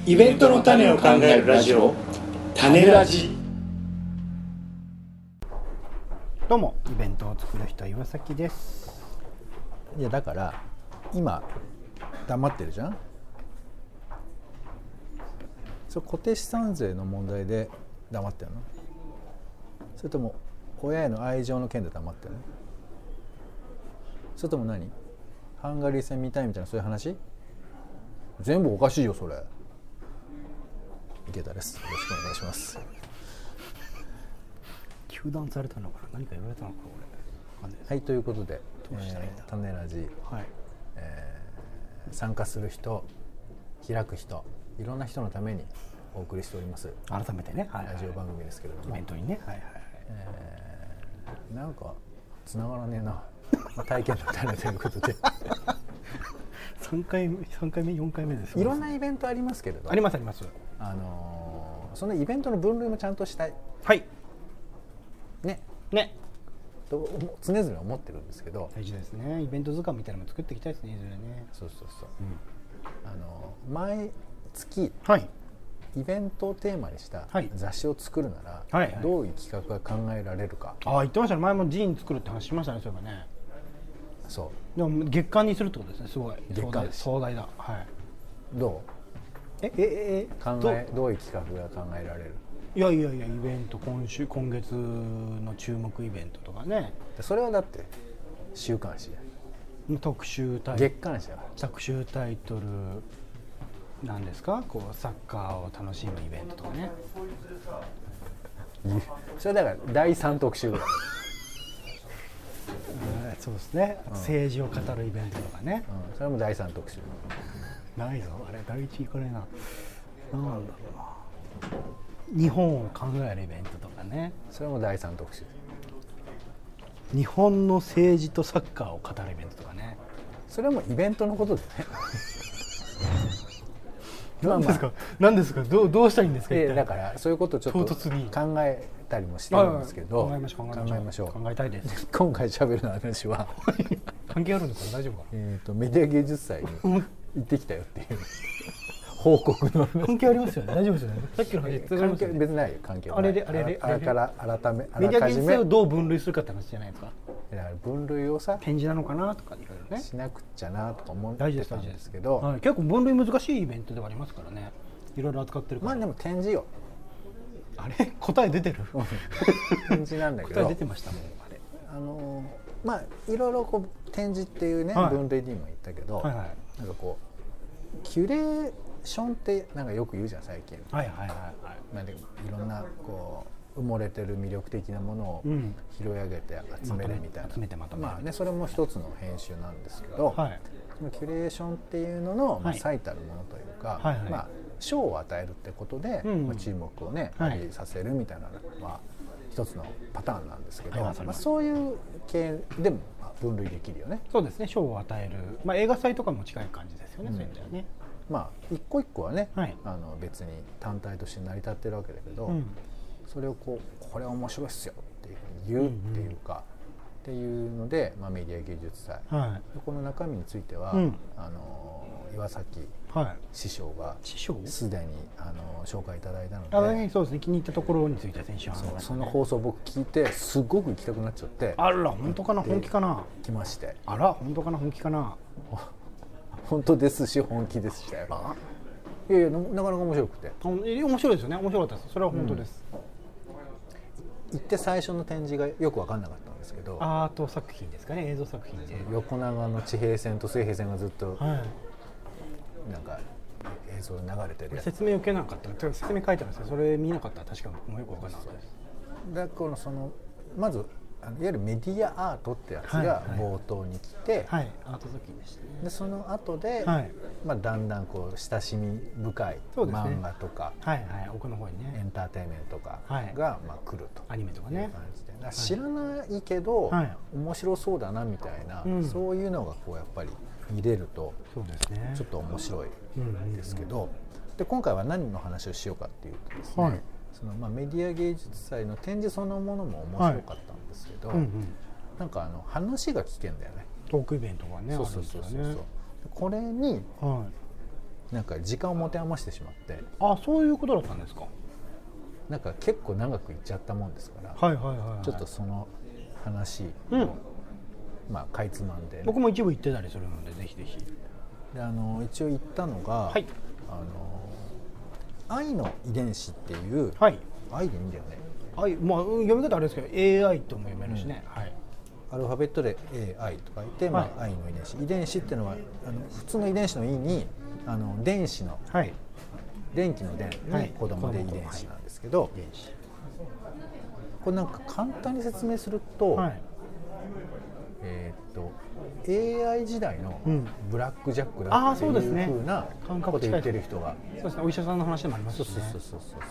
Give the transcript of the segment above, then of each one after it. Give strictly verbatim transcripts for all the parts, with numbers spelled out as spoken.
イベントの種を考えるラジオ、種ラジ。 どうも、イベントを作る人岩崎です。 いやだから今黙ってるじゃん。それ固定資産税の問題で黙ってるの？それとも親への愛情の件で黙ってるの？それとも何？ハンガリー戦見たいみたいなそういう話？全部おかしいよそれ。池田です。よろしくお願いします。 糾弾されたのかな、何か言われたのか俺。 はい、ということで、 どうしたらいいんだ。 えー、種ラジ、 はい、 えー、参加する人、開く人、いろんな人のためにお送りしております。 改めてね、はいはい、 ラジオ番組ですけれども、 イベントにね、はいはいはい、 えー、なんか繋がらねえな。体験の種ということでさんかいめ、さんかいめ、よんかいめですよ。 いろんなイベントありますけれど、 ありますあります。 あのー、そのイベントの分類もちゃんとしたい。 はいね。 ね。 と常々思ってるんですけど。 大事ですね。イベント図鑑みたいなのも作っていきたいですね、いずれね。 そうそうそう。 うん、 あのー、毎月、 はい、 イベントをテーマにした雑誌を作るなら、 はいはい、 どういう企画が考えられるか。 ああ、言ってましたね。前もジーン作るって話しましたね、そういえばね。 そう。 でも月間にするってことですね。すごい。 月間です。 壮大だ。はい。 どう？ えええ考えどういう企画が考えられる？ いやいやいや、イベント今週今月の注目イベントとかね。 それはだって週刊誌や。 特集タイ月刊誌や。 特集タイトルなんですか？こうサッカーを楽しむイベントとかね。 それだからだいさん特集ぐらい。 そうですね、うん、政治を語るイベントとかね、 うん、それもだいさん特集ないぞ、あれだいいちいかねえな、なんだろうな、日本を考えるイベントとかね、 それもだいさん特集、 日本の政治とサッカーを語るイベントとかね、 それもイベントのことでね何ですか、まあまあ、何ですか、どう、どうしたらいいんですか。 だからそういうことをちょっと考えたりもしてるんですけど、 考えましょう考えましょう考えたいです。 今回喋るの話は関係あるんですか、大丈夫かな。 えっとメディア芸術祭に行ってきたよっていう報告の関係ありますよね、大丈夫ですよね。さっきの話関係別にないよ、関係ない。 あれであれであれから改めメディア芸術祭をどう分類するかって話じゃないですか。 だから分類をさ、 展示なのかなとかいろいろねしなくちゃなとか思ってたんですけ大ど、 はい、結構分類難しいイベントではありますからね、いろいろ扱ってるから。 まあでも展示よ。 あれ答え出てる展示なんだけど、 答え出てましたもん。あれあのまあいろいろこう展示っていうね、はい、分類にも言ったけど、はいはい、なんかこうキュレーションってなんかよく言うじゃん最近。 はいはいはいはい。 まあでいろんなこう埋もれてる魅力的なものを拾い上げて集めるみたいな、うん、 集めてまとめる、 まあね、それも一つの編集なんですけど、はい、そのキュレーションっていうのの、まあ、最たるものというか、はいはいはい、まあ賞を与えるってことで、うんまあ、注目をね、はい、させるみたいなのは一つのパターンなんですけど、はい、まあ、そういう系でも分類できるよね。 そうですね、賞を与える、まあ、映画祭とかも近い感じですよね、うん、そういう意味ではね。 まあ一個一個はね、はい、あの別に単体として成り立ってるわけだけど、うん、それをこうこれ面白いっすよっていうふうに言うっていうか、うんうん、っていうので、まあ、メディア芸術祭、はい、この中身については、うん、あの岩崎師匠がすでにあの紹介いただいたので、 あ、そうですね、気に入ったところについて先週話しましたね。 その放送僕聞いてすごく行きたくなっちゃって、 あら本当かな、本気かな、 来まして、 あら本当かな、本気かな本当ですし本気でしたよ。いやいや、なかなか面白くて、 面白いですよね、面白かったです、それは本当です、 うん、行って最初の展示がよく分かんなかったんですけど、 アート作品ですかね、映像作品で横長の地平線と水平線がずっと、はい、なんか映像で流れてるやつ、 説明受けなかった、説明書いてあるんですよ、それ見なかったら確かもうよく分かんなかったです。 だからそのまずあのいわゆるメディアアートってやつが冒頭に来て、 はいはい、アート作品でしたね。 でその後で、はい、まあだんだんこう親しみ深い漫画とか、 はいはい、奥の方にね、 エンターテインメントとかが、まあ来ると、 アニメとかね、 感じで、知らないけど、はい、面白そうだなみたいな、うん、そういうのがこうやっぱり見れると、そうですね、ちょっと面白いんですけど、うんうんうん、で今回は何の話をしようかっていうとですね、はい、そのまあメディア芸術祭の展示そのものも面白かったんですけど、はい、うんうん、なんかあの話が聞けんだよね、 トークイベントがね、 そうそうそうそう、これになんか時間を持て余してしまって。 あ、そういうことだったんですか。 なんか結構長くいっちゃったもんですから、 はいはいはいはい、 ちょっとその話を、うん、まあかいつまんで、ね、 僕も一部行ってたりするのでぜひぜひ。 であの一応行ったのが、はい、あの愛の遺伝子っていう、はい、愛でいいんだよね。 愛、まあ読み方あれですけど エーアイ とも読めるしね、うん、はい、 アルファベットで エーアイ と書いて、まあ、愛の遺伝子、遺伝子っていうのはあの普通の遺伝子の意にあの電子の、はい、電気の電に子供で遺伝子なんですけど、はい、これなんか簡単に説明すると、はい、えー、っと エーアイ 時代のブラックジャックだっていうふうなこと言ってる人が、 そうですね、お医者さんの話でもありますしね。 そうそうそうそうそう。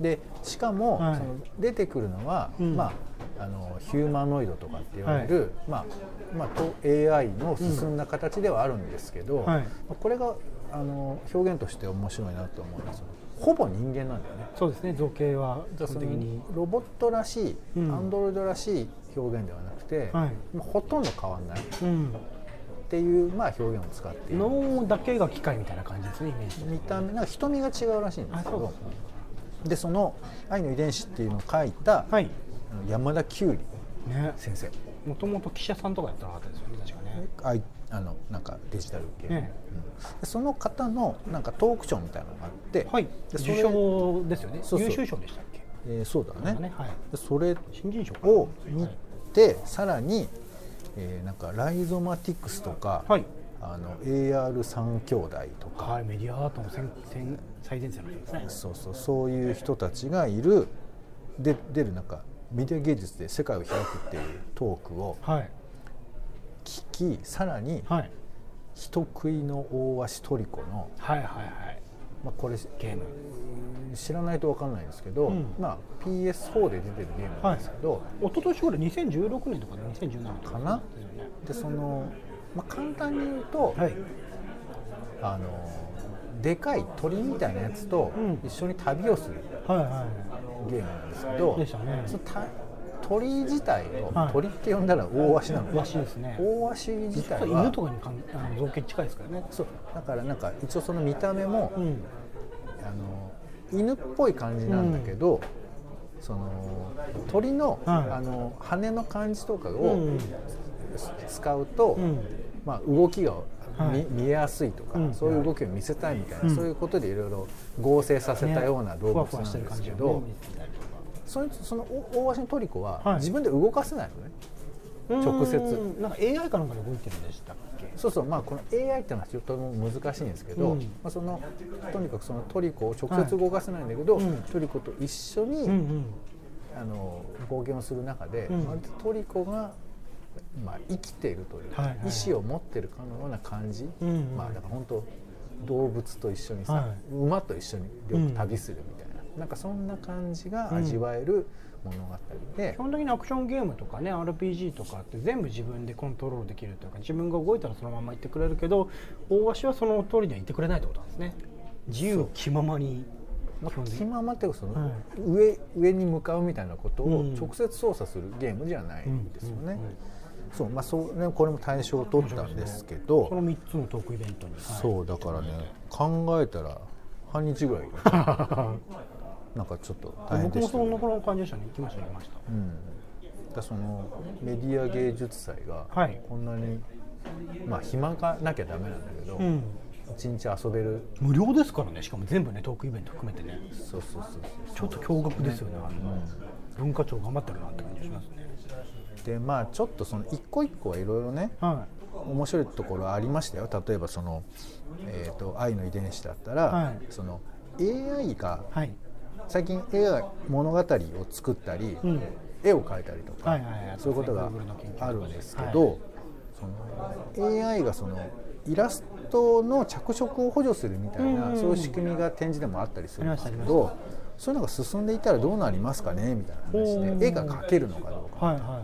でしかも、はい、その出てくるのは、うん、まあ、あのヒューマノイドとかって言われる、はい、まあまあ、エーアイ の進んだ形ではあるんですけど、うん、はい、これがあの表現として面白いなと思います。ほぼ人間なんだよね。 そうですね、造形は基本的にロボットらしい、うん、アンドロイドらしい表現ではなくて、はい、もうほとんど変わらない、うん、っていう、まあ、表現を使っている。 脳だけが機械みたいな感じですね、イメージ。 見た目なんか瞳が違うらしいんですけど、でその愛の遺伝子っていうのを書いた、はい、山田久里先生、 もともと記者さんとかやったらなかったですよね、確かね。 ああのなんかデジタル系、ね、うん、でその方のなんかトークショーみたいなのがあって、はい、 で受賞ですよね。そうそう、優秀賞でしたっけ。 えー、そうだね、ね、はい、でそれ新人賞を見て、はい、さらに、えー、なんかライゾマティクスとか、はい、あの エーアールさん 兄弟とか、 はい、メディアアートの最前線の人ですね。 そうそう、そういう人たちがいるで出るなんかメディア芸術で世界を開くっていうトークを聞き、さらに、はい、人食いの大鷲トリコの、はいはいはい、まあ、これゲーム知らないと分かんないんですけど、うん、まあ、ピーエスフォー で出てるゲームなんですけど、はい、 一昨年ぐらいにせんじゅうろくねんとかでにせんじゅうななかな。でその、まあ、簡単に言うと、はい、あのでかい鳥みたいなやつと一緒に旅をするゲームなんですけど、でしたね、そのた鳥自体を、はい、鳥って呼んだら大鷲なの。 大鷲ですね。 大鷲自体は犬とかにかんあの造形近いですからね。 そうだからなんか一応その見た目も、うん、あの犬っぽい感じなんだけど、うん、その鳥の、はい、あの羽の感じとかを、うん、使うと、うん、まあ、動きがはい、見えやすいとか、うん、そういう動きを見せたいみたいな、うん、そういうことでいろいろ合成させたような動物なんですけど、ね、そのその大鷲のトリコは自分で動かせないのね、はい、直接。 なんか エーアイ かなんかで動いてるんでしたっけ。 そうそう、まあ、この エーアイ っていうのはとても難しいんですけど、うん、まあ、そのとにかくそのトリコを直接動かせないんだけど、はい、トリコと一緒に、うんうん、あの冒険をする中で、うん、トリコがまあ、生きているというか、はいはいはい、意志を持っているかのような感じ、うんうん、まあ、だから本当動物と一緒にさ、はい、馬と一緒によく旅するみたいな、うん、なんかそんな感じが味わえる物語で、うん、 基本的にアクションゲームとかね アールピージー とかって全部自分でコントロールできるというか、自分が動いたらそのまま行ってくれるけど、大鷲はその通りには行ってくれないってことなんですね。自由気ままに、 気ままっていうかその、はい、上, 上に向かうみたいなことを直接操作するゲームじゃないんですよね。うんうんうん、そう、まあそうね、これも大賞を取ったんですけど、 このみっつのトークイベントに、 そうだからね、考えたら半日ぐらいなんかちょっと大変でした、ね、 僕もその感じでしたね。行きました行きました、うん、 だそのメディア芸術祭がこんなに、はい、まあ暇がなきゃダメなんだけど、うん、一日遊べる、 無料ですからね。しかも全部ね、トークイベント含めてね。 そうそうそうそう、 ちょっと驚愕ですよね。うん、文化庁頑張ってるなって感じがしますね。 でまあちょっとその一個一個はいろいろね、はい、面白いところありましたよ。例えばその、えーと、愛の遺伝子だったら、はい、その エーアイ が、はい、最近 エーアイ 物語を作ったり、うん、絵を描いたりとか、はいはいはい、そういうことがあるんですけど、はい、その エーアイ がそのイラストの着色を補助するみたいな、うんうん、そういう仕組みが展示でもあったりするんですけど、そういうのが進んでいったらどうなりますかねみたいな話で、絵が描けるのかどうか、はいはいはい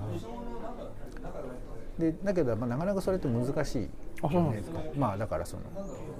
、でだけど、まあ、なかなかそれって難しい、 あ、そうなんですか。 まあだからその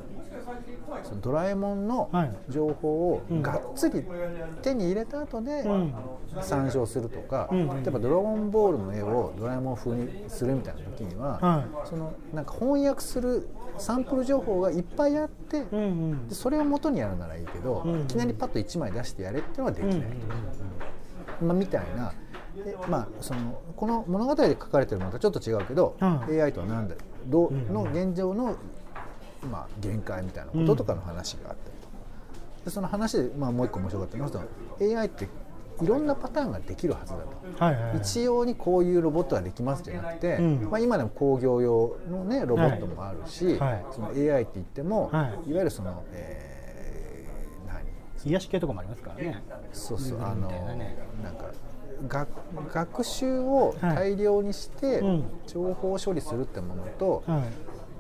そのドラえもんの情報をがっつり手に入れた後で参照するとか、例えばドラゴンボールの絵をドラえもん風にするみたいな時には、そのなんか翻訳するサンプル情報がいっぱいあって、でそれを元にやるならいいけど、いきなりパッといちまい出してやれっていうのはできないと、まあ、みたいな。でまあ、そのこの物語で書かれてるものとちょっと違うけど、うん、エーアイ とは何だどうの現状の、まあ、限界みたいなこととかの話があったりと、でその話で、まあ、もう一個面白かったのは エーアイ っていろんなパターンができるはずだと、はいはいはい、一様にこういうロボットができますじゃなくて、うんまあ、今でも工業用の、ね、ロボットもあるし、はい、その エーアイ って言っても、はい、いわゆるその、えー、何癒し系とかもありますからね。 そうそう、あのなんか学, 学習を大量にして情報処理するってものと、はい、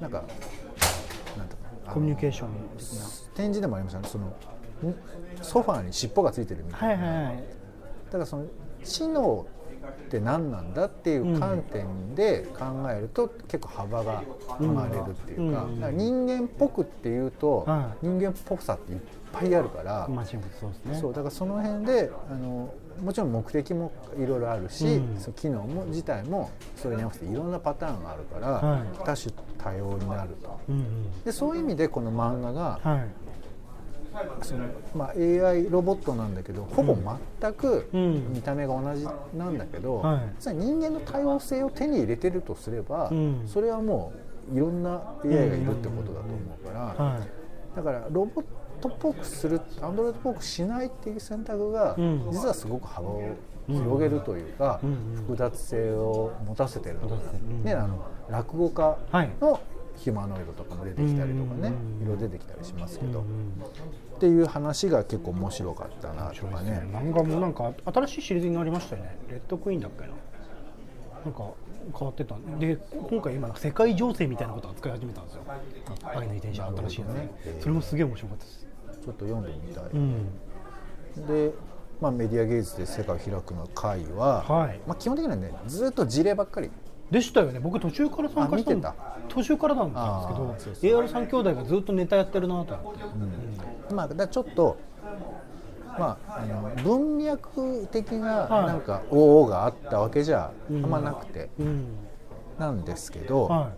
なんかなんとかコミュニケーション展示でもありましたね、そのソファーに尻尾がついてるみたいな、はいはいはい、だからその知能って何なんだっていう観点で考えると結構幅が生まれるっていうか、うん、だから人間っぽくっていうと、はい、人間っぽさっていっぱいあるから、 まあ、そうですね、 そうだからその辺であのもちろん目的もいろいろあるし、うん、その機能も自体もそれに合わせていろんなパターンがあるから、はい、多種多様になると、うんうん、でそういう意味でこの漫画が、はい、そのまあ、エーアイ ロボットなんだけどほぼ全く見た目が同じなんだけど、うんはい、人間の多様性を手に入れてるとすれば、うん、それはもういろんな エーアイ がいるってことだと思うから、うんはい、だからロボットっぽくする、アンドロイドっぽくしないっていう選択が、うん、実はすごく幅を広げるというか、うん、複雑性を持たせてるの、うんね、あの落語家のヒューマノイドとかも出てきたりとかね、いろいろ出てきたりしますけど、っていう話が結構面白かったなとかね。 漫画もなんか新しいシリーズになりましたよね。レッドクイーンだっけな、なんか変わってたんで、今回今世界情勢みたいなことを扱い始めたんですよ。愛の遺伝子新しいやつね、えー、それもすげえ面白かったです。 ちょっと読んでみたい、うん、で、まあ、メディア芸術で世界を開くの会は、はいまあ、基本的にはねずっと事例ばっかりでしたよね。僕途中から参加したの途中からなんですけど、 エーアール さん兄弟がずっとネタやってるなと思って、うんうん、まあだちょっとまあ、あの文脈的ななんか「おお」があったわけじゃあんまなくて、うんうん、なんですけど、はい、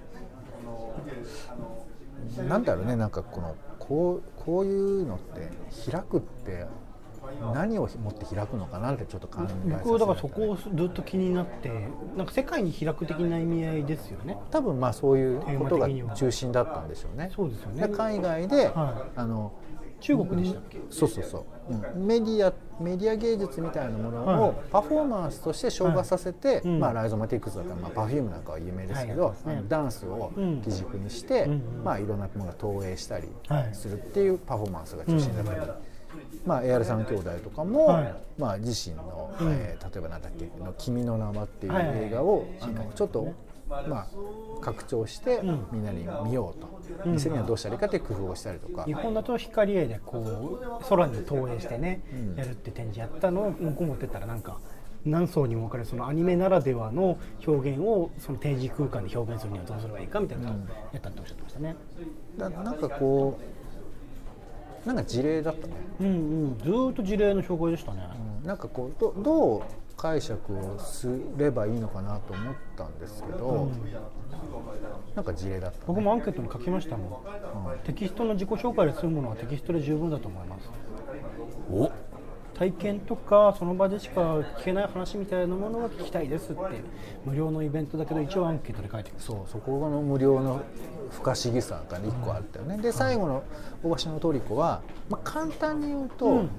なんだろうね、なんかこのこう、こういうのって開くって何を持って開くのかなってちょっと考えさせられた、ね、 僕はだからそこをずっと気になって、なんか世界に開く的な意味合いですよね。 多分まあそういうことが中心だったんでしょうね。 そうですよね。 海外で、はい、あの中国でしたっけ？ そうそうそう、うん、メディアメディア芸術みたいなものをパフォーマンスとして昇華させて、はいまあ、ライゾマティックスだったら、まあ、パフュームなんかは有名ですけど、はいね、ダンスを基軸にして、うんまあ、いろんなものが投影したりするっていうパフォーマンスが中心だったり、はいまあ、エーアール さん兄弟とかも、はいまあ、自身の、えー、例えば何だっけの君の名はっていう映画を、はい、あのちょっとまあ、拡張してみんなに見ようと、うん、見せるにはどうしたらいいかという工夫をしたりとか、 日本だと光絵でこう空に投影してね、うん、やるって展示やったのを向こう持ってったらなんか何層にも分かるそのアニメならではの表現をその展示空間で表現するにはどうすればいいかみたいなのをやったっておっしゃってましたね、 うん、だなんかこうなんか事例だったね、 うんうん、ずーっと事例の紹介でしたね、 うん、なんかこう ど, どう解釈をすればいいのかなと思ったんですけど、うん、なんか事例だった、ね、 僕もアンケートに書きましたもん、うん、テキストの自己紹介で済むものはテキストで十分だと思います。 お体験とかその場でしか聞けない話みたいなものが聞きたいですって無料のイベントだけど一応アンケートで書いてます。 そうそこの無料の不可思議さがいっこあったよね、うん、で最後の大橋のトリコは、まあ、簡単に言うと、うん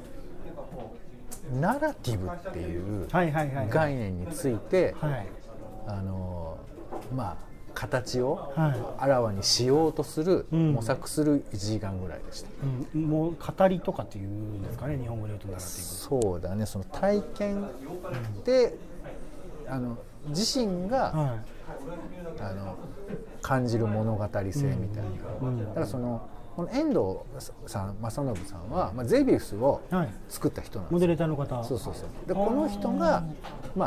ナラティブっていう概念についてあのまあ形をあらわにしようとする、はい、模索するいちじかんぐらいでした、 うん、もう語りとかっていうんですかね、日本語で言うとナラティブ。そうだね、その体験で、うん、あの自身が、はい、あの感じる物語性みたいな、うんうん、だからそのこの遠藤さん正信さんは、まあ、ゼビウスを作った人なんです、はい、 モデレーターの方。 そうそうそう。でこの人が、まあ、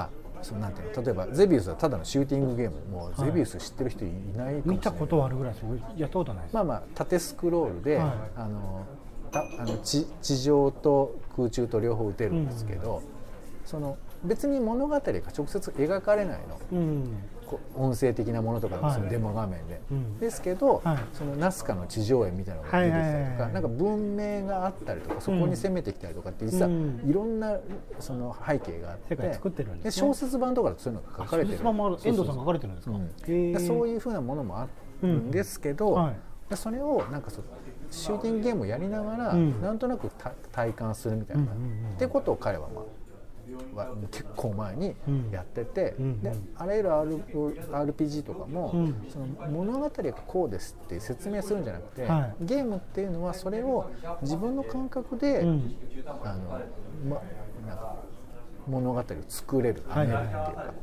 そのなんていうの、例えばゼビウスはただのシューティングゲーム、もうゼビウス知ってる人いないかもしれない、 見たことはあるぐらいです。やったことないです。 まあまあ縦スクロールで、はい、あのたあの 地, 地上と空中と両方撃てるんですけど、うん、その別に物語が直接描かれないの、うん、音声的なものとか、はい、そのデモ画面で、うん、ですけど、はい、そのナスカの地上絵みたいなのが出てきたりとか、なんか文明があったりとか、そこに攻めてきたりとかって実はいろんなその背景があって、世界作ってるんですね。で小説版とかでそういうのが書かれてる。小説版もある。遠藤さん書かれてるんですか。うん、そういうふうなものもあるんですけど、うんはい、それをなんかそシューティングゲームをやりながら、うん、なんとなく体感するみたいな、うんうんうん、ってことを彼はまあは結構前にやってて、うん、であらゆる アールピージー とかも、うん、その物語がこうですって説明するんじゃなくて、はい、ゲームっていうのはそれを自分の感覚で、うん、あのま、なんか物語を作れる、編めるっていうか、はいはいはい、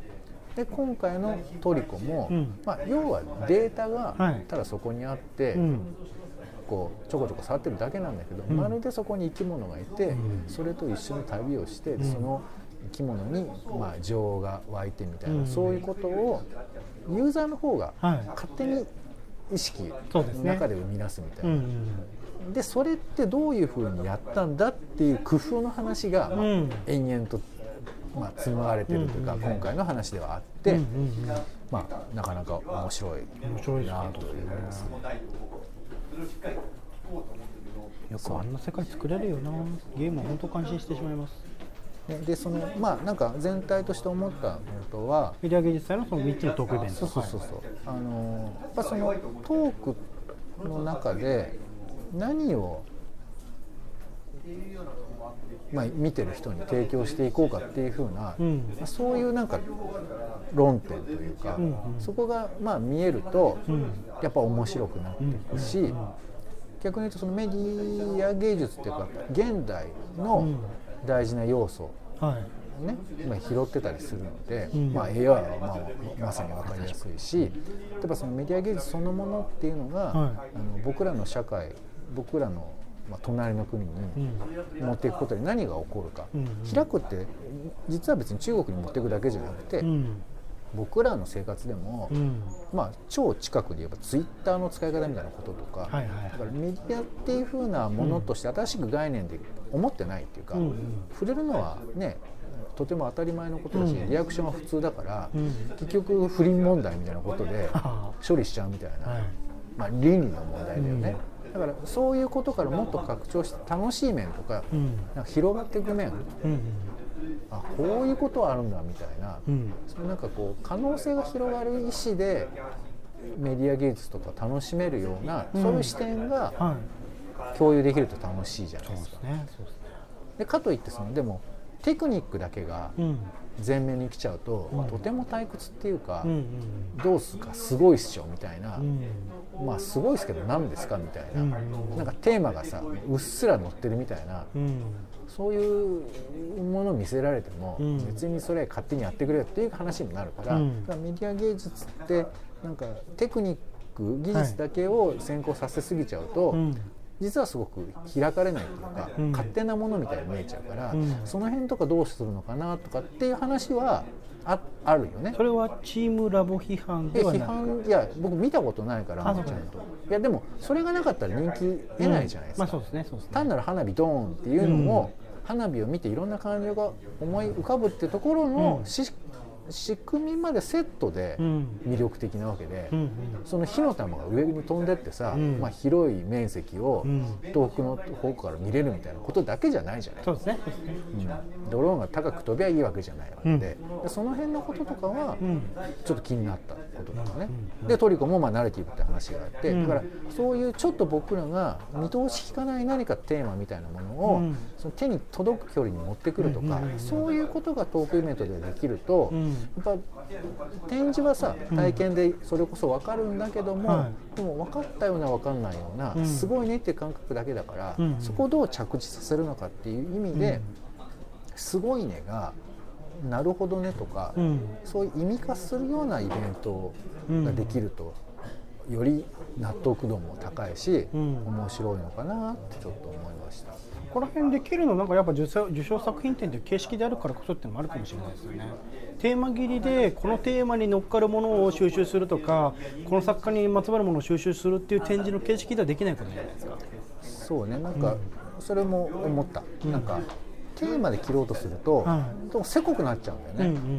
で今回のトリコも、うん、まあ、要はデータがただそこにあって、はい、こうちょこちょこ触ってるだけなんだけど、うん、まるでそこに生き物がいて、うん、それと一緒に旅をして、うん、その生き物にまあ情が湧いてみたいな、うん、そういうことをユーザーの方が勝手に意識の中で生み出すみたいな、はい、で, でそれってどういうふうにやったんだっていう工夫の話が、まあ、延々と、まあ、紡がれてるというか、うん、今回の話ではあって、うんうんうん、まあ、なかなか面白いなというですね。 よくあんな世界作れるよな。ゲームは本当感心してしまいます。 でそのまあなんか全体として思ったことは、 メディア芸術祭のそのみっつのトークイベント、 そうそうそうそう、はい、あのやっぱそのトークの中で何を、まあ、見てる人に提供していこうかっていう風な、うん、そういうなんか論点というか、うんうん、そこがまあ見えると、うん、やっぱ面白くなっていくし、うんうんうん、逆に言うとそのメディア芸術っていうか現代の大事な要素、うん、はいね、まあ、拾ってたりするので、うん、まあ、エーアール は、まあ、まさに分かりやすいし、例えばそのメディア芸術そのものっていうのが、はい、あの僕らの社会、僕らの、まあ、隣の国に持っていくことで何が起こるか、うん、開くって実は別に中国に持っていくだけじゃなくて、うん、僕らの生活でも、うん、まあ、超近くで言えばツイッターの使い方みたいなこととか、はいはいはい、だからメディアっていう風なものとして新しく概念で思ってないっていうか、うん、触れるのはねとても当たり前のことだし、うん、リアクションは普通だから、うん、結局不倫問題みたいなことで処理しちゃうみたいな、はい、まあ、倫理の問題だよね、うん、だからそういうことからもっと拡張して楽しい面とか、うん、なんか広がっていく面、うん、あ、こういうことはあるんだみたいな、うん、そのなんかこう可能性が広がる意思でメディア芸術とか楽しめるような、うん、そういう視点が共有できると楽しいじゃないですか。そうですね、そうですね。でかといってそのでもテクニックだけが前面に来ちゃうと、うん、とても退屈っていうか、うんうん、どうすかすごいっしょみたいな、うん、まあすごいですけど何ですかみたいな、うん、なんかテーマがさうっすら載ってるみたいな、うん、そういうものを見せられても、うん、別にそれ勝手にやってくれよっていう話になるから、うん、だからメディア芸術ってなんかテクニック技術だけを先行させすぎちゃうと、はい、実はすごく開かれないというか、うん、勝手なものみたいに見えちゃうから、うん、その辺とかどうするのかなとかっていう話は あ, あるよね。 それはチームラボ批判ではない？批判、 いや僕見たことないからちゃんと。いやでもそれがなかったら人気得ないじゃないですか。単なる花火ドーンっていうのも、うん、花火を見ていろんな感情が思い浮かぶっていうところの、うん、し仕組みまでセットで魅力的なわけで、うんうん、その火の玉が上に飛んでってさ、うん、まあ、広い面積を遠くの方から見れるみたいなことだけじゃないじゃない。 そうですね、 うん、ドローンが高く飛びゃいいわけじゃないわけで、うん、でその辺のこととかはちょっと気になったこととかね、うん、でトリコもまあナレティブって話があって、うん、だからそういうちょっと僕らが見通しきかない何かテーマみたいなものを、うん、その手に届く距離に持ってくるとか、うん、そういうことがトークイベントでできると、うん、やっぱ展示はさ体験でそれこそ分かるんだけども、うん、でも分かったような分かんないような、うん、すごいねっていう感覚だけだから、うん、そこをどう着地させるのかっていう意味で、うん、すごいねがなるほどねとか、うん、そういう意味化するようなイベントができると、より納得度も高いし、うん、面白いのかなってちょっと思いました。 ここら辺できるのなんかやっぱ受賞、受賞作品展という形式であるからこそっていうのもあるかもしれないですよね。テーマ切りでこのテーマに乗っかるものを収集するとか、この作家にまつわるものを収集するっていう展示の形式ではできないことじゃないですか。 そうね、なんかそれも思った、うん、なんかテーマで切ろうとすると、うん、せこくなっちゃうんだよね、うんうんうん、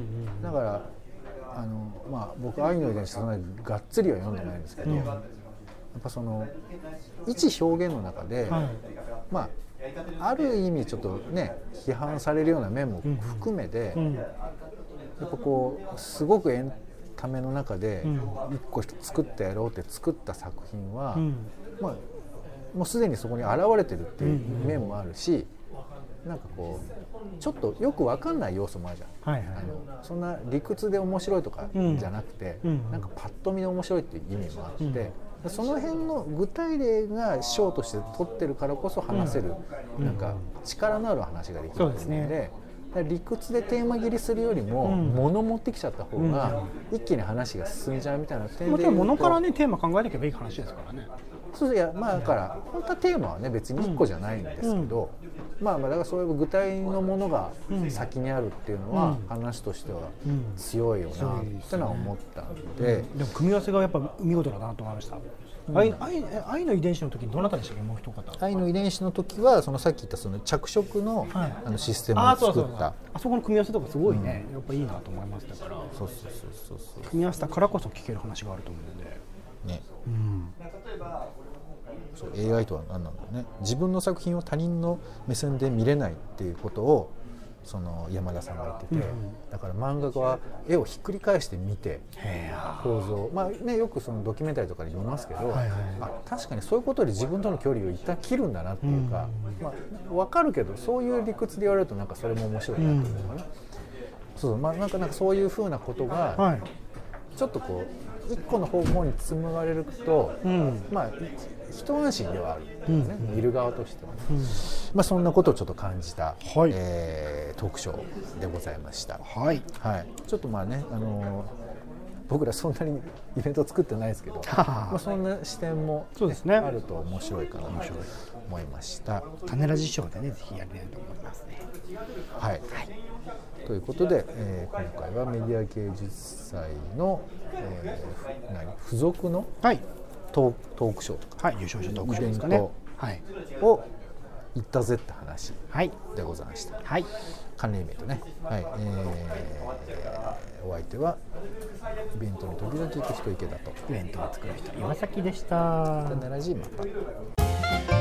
だからあの、まあ、僕愛の遺伝子そんなにがっつりは読んでないんですけど、うん、やっぱその一表現の中で、はい、まあある意味ちょっとね批判されるような面も含めて、うんうん、やっぱこうすごくエンタメの中で一個作ってやろうって作った作品は、うん、まあもうすでにそこに現れてるっていう面もあるし、なんかこうちょっとよく分かんない要素もあるじゃん、はいはい、あのそんな理屈で面白いとかじゃなくて、うん、なんかパッと見で面白いっていう意味もあって、うん、その辺の具体例が章として取ってるからこそ話せる、うん、なんか力のある話ができるので、そうですね、理屈でテーマ切りするよりも、うん、物持ってきちゃった方が一気に話が進んじゃうみたいな点で言うと、もちろん物からねテーマ考えていけばいい話ですからね。そういや、まあ、だから本当はテーマはね別にいっこじゃないんですけど、うん、まあまあだからそういう具体のものが先にあるっていうのは、うん、話としては強いよなってのは思ったので、うん、でも組み合わせがやっぱ見事だなと思いました。うん、愛, 愛, 愛の遺伝子の時にどなたでしたっけ、もう一方。 愛の遺伝子の時はそのさっき言ったその着色 の,、はい、あのシステムを作った、あ, そうそうそう、 あそこの組み合わせとかすごいね、うん、やっぱいいなと思いましたから、そうそうそうそう、組み合わせたからこそ聞ける話があると思うんでね、うん、 そう エーアイ とは何なんだろうね。自分の作品を他人の目線で見れないっていうことをその山田さんが言ってて、うん、だから漫画家は絵をひっくり返して見て構造、まあね、よくそのドキュメンタリーとかで見ますけど、はいはい、あ確かにそういうことで自分との距離を一旦切るんだなっていうか、うん、まあ、分かるけどそういう理屈で言われるとなんかそれも面白いなっていうのかな、うん、そう、まあ、なんかなんかそういうふうなことが、はい、ちょっとこう一個の方向に紡がれると、うん、まあ一安心ではある、ね、うん、見る側としては、ね、うん、まあ、そんなことをちょっと感じた、はい、えー、トークショーでございました。はいはい、ちょっとまあね、あのー、僕らそんなにイベント作ってないですけどまあそんな視点も、ね、そうですね、あると面白いかなと思いました。 種ラジショーでねぜひやりたいと思いますね。 はい、はい、ということで、えー、今回はメディア芸術祭の、えー、何付属の、はい、ト, トークショーとか、はい、優勝者トークショーですかね、はい、を行ったぜって話でございました。はい、関連イベントね、はい、えー、お相手はイベントに時々行く人池田と、 イベントを作る人岩崎でした。 種ラジまた。